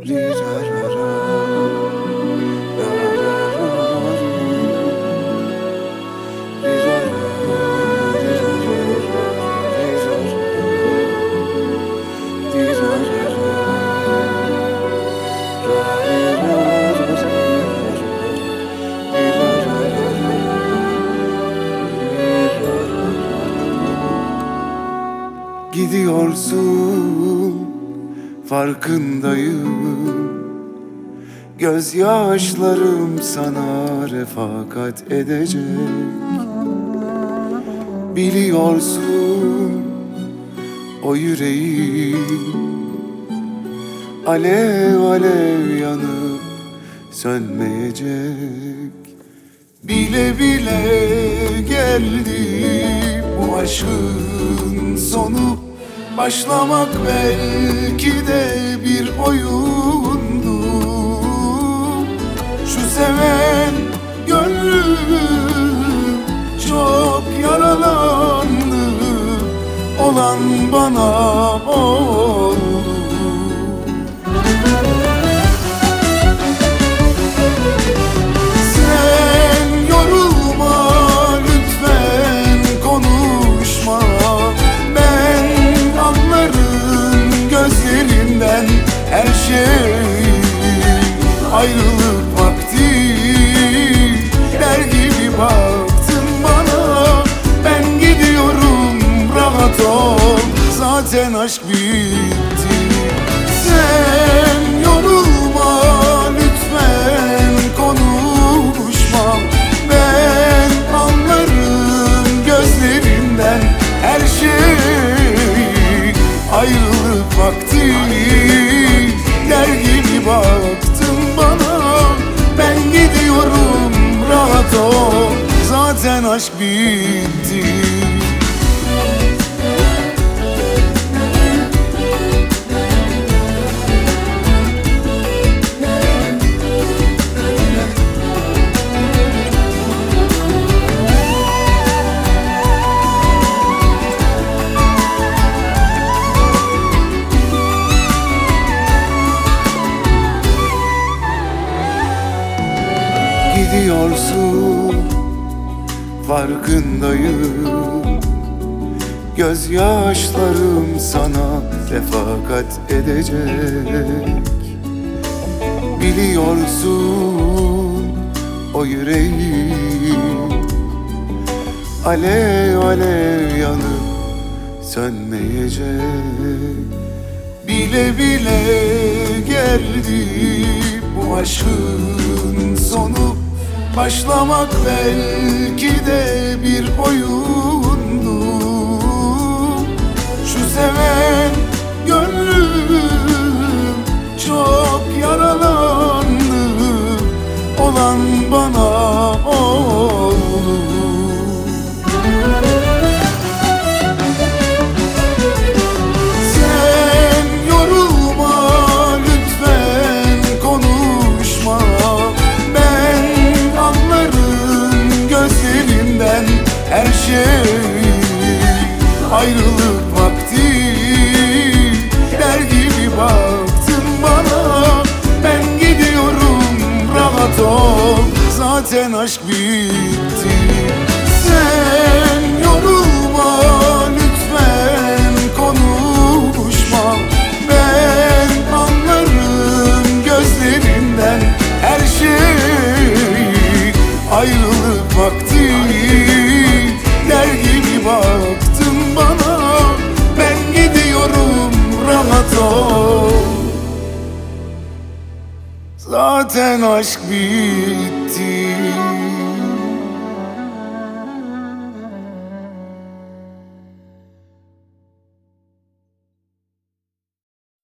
Gidiyorsun, farkındayım. Gözyaşlarım sana refakat edecek. Biliyorsun, o yüreğim alev alev yanıp sönmeyecek. Bile bile geldi bu aşkın sonu. Başlamak belki de bir oyundu. Şu seven gönlüm çok yaralandı. Olan bana oldu. Sen yorulma lütfen, konuşma. Ben anlarım gözlerinden her şey. Ayrılık vakti der gibi baktın bana. Ben gidiyorum, rahat ol, zaten aşk bitti. Sen yorulma lütfen, konuşma. Ben anlarım gözlerinden her şey. Ayrılık vakti der gibi baktın bana. Ben gidiyorum, rahat ol, zaten aşk bitti. Gidiyorsun, farkındayım. Gözyaşlarım sana refakat edecek. Biliyorsun, o yüreğim alev alev yanıp sönmeyecek. Bile bile geldi bu aşkın sonu. Başlamak belki de bir oyundu. Şu seven gönlüm çok yaralandı. Olan bana oldu. Sen yorulma lütfen, konuşma. Her şey ayrılık vakti der gibi baktın bana. Ben gidiyorum, rahat ol, zaten aşk bitti. Sen yorulma lütfen, konuşma. Ben anlarım gözlerinden her şey. Ayrılık vakti der gibi baktın bana. Ben gidiyorum, rahat ol, zaten aşk bitti.